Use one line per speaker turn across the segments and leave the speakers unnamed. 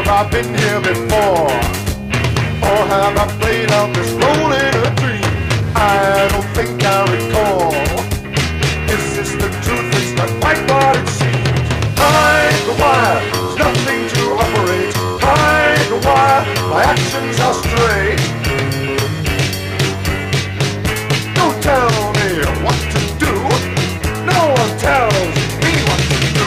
Have I been here before? Or have I played out this role in a dream? I don't think I recall. Is this the truth? It's not quite what it seems. Behind the wire, there's nothing to operate. Behind the wire, my actions are straight. Don't tell me what to do. No one tells me what to do.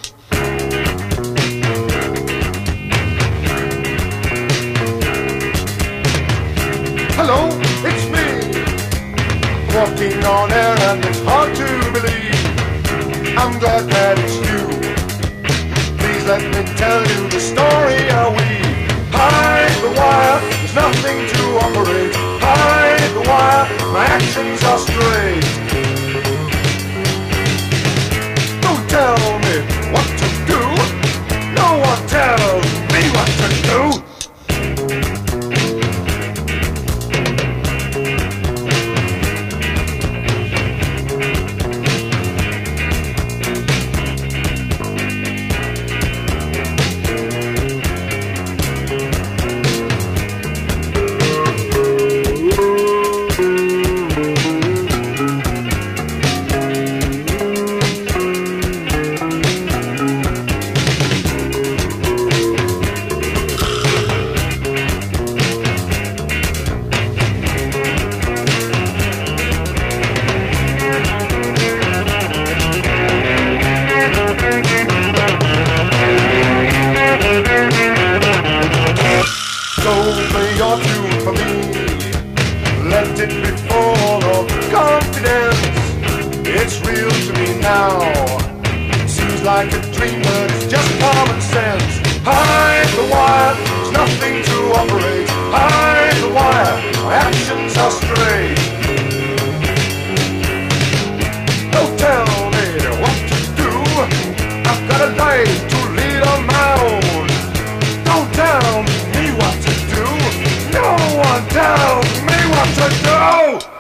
Hello, it's me. Walking on air and it's hard to believe. I'm glad that it's you. Please let me tell you the story I weave. Behind the wire, there's nothing to operate. Behind the wire, my actions are straight. Don't tell me what to do. No one tells me what to do. So play your tune for me. Let it be full of confidence. It's real to me now. Seems like a dream, but it's just common sense. Behind the wire, there's nothing to operate. Behind the wire, my actions are straight. Don't tell me what to do. I've got a life to lead on my own. Don't tell me what to do. No one tells me what to do.